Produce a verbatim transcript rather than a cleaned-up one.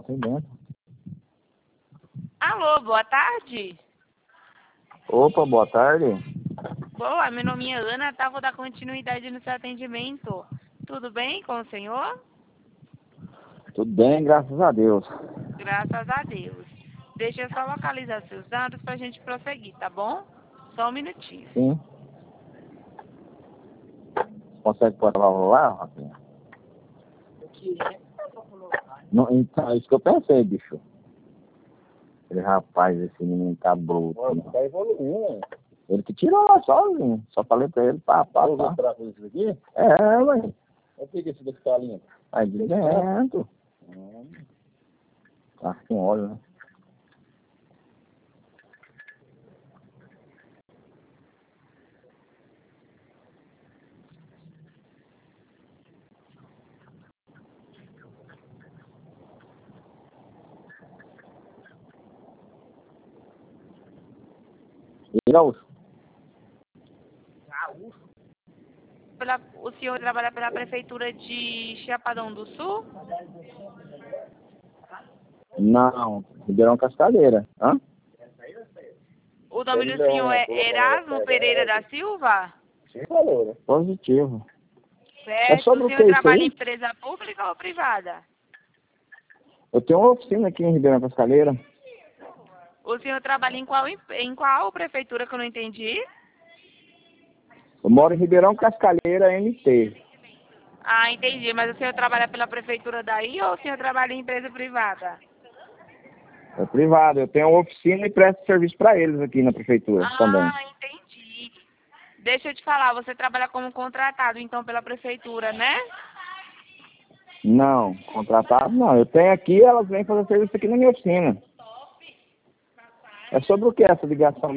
Tem dentro. Alô, boa tarde. Opa, boa tarde. Boa, meu nome é Ana, tá? Vou dar continuidade no seu atendimento. Tudo bem com o senhor? Tudo bem, graças a Deus. Graças a Deus. Deixa eu só localizar seus dados pra gente prosseguir, tá bom? Só um minutinho. Sim. Consegue pôr lá lá, Rafinha? Não, então, é isso que eu pensei, bicho. Ele, rapaz, esse menino tá bruto. Nossa, tá evoluindo. Ele que tirou lá sozinho. Só falei pra ele, pá, pá, pá. Vou pra isso aqui? É, ué. Eu peguei esse daqui tá limpo. Aí de dentro. Hum. Tá com óleo, né? E gaúcho? Gaúcho? Pela, o senhor trabalha pela prefeitura de Chapadão do Sul? Não, Ribeirão Cascalheira. Hã? O nome do senhor é Erasmo Pereira da Silva? Sim, valor, né? Positivo. Certo. É sobre O o senhor que isso trabalha em aí? empresa pública ou privada? Eu tenho uma oficina aqui em Ribeirão Cascalheira. O senhor trabalha em qual, em qual prefeitura que eu não entendi? Eu moro em Ribeirão Cascalheira, M T. Ah, entendi. Mas o senhor trabalha pela prefeitura daí ou o senhor trabalha em empresa privada? É privado. Eu tenho uma oficina e presto serviço para eles aqui na prefeitura também. Ah, entendi. Deixa eu te falar, você trabalha como contratado, então, pela prefeitura, né? Não, contratado não. Eu tenho aqui, elas vêm fazer serviço aqui na minha oficina. É sobre o que essa ligação?